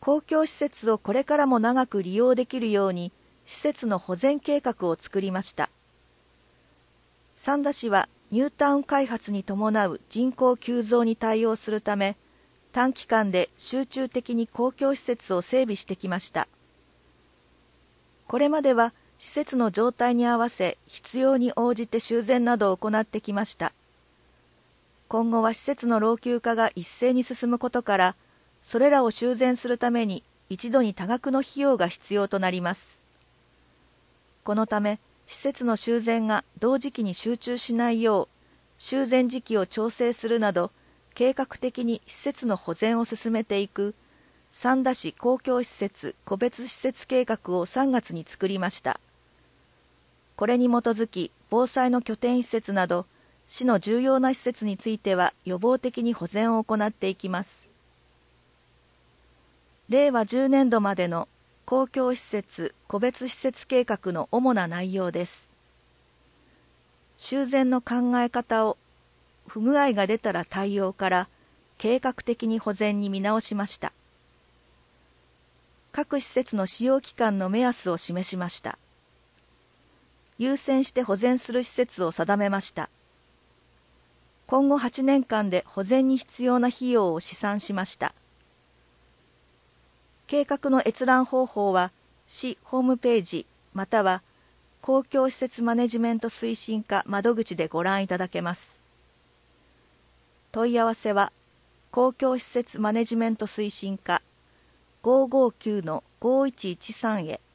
公共施設をこれからも長く利用できるように施設の保全計画を作りました。三田市はニュータウン開発に伴う人口急増に対応するため、短期間で集中的に公共施設を整備してきました。これまでは施設の状態に合わせ必要に応じて修繕などを行ってきました。今後は施設の老朽化が一斉に進むことから、それらを修繕するために一度に多額の費用が必要となります。このため、施設の修繕が同時期に集中しないよう、修繕時期を調整するなど、計画的に施設の保全を進めていく三田市公共施設個別施設計画を3月に作りました。これに基づき、防災の拠点施設など、市の重要な施設については予防的に保全を行っていきます。令和10年度までの公共施設個別施設計画の主な内容です。修繕の考え方を不具合が出たら対応から計画的に保全に見直しました。各施設の使用期間の目安を示しました。優先して保全する施設を定めました。今後8年間で保全に必要な費用を試算しました。計画の閲覧方法は市ホームページまたは公共施設マネジメント推進課窓口でご覧いただけます。問い合わせは公共施設マネジメント推進課559-5113へ。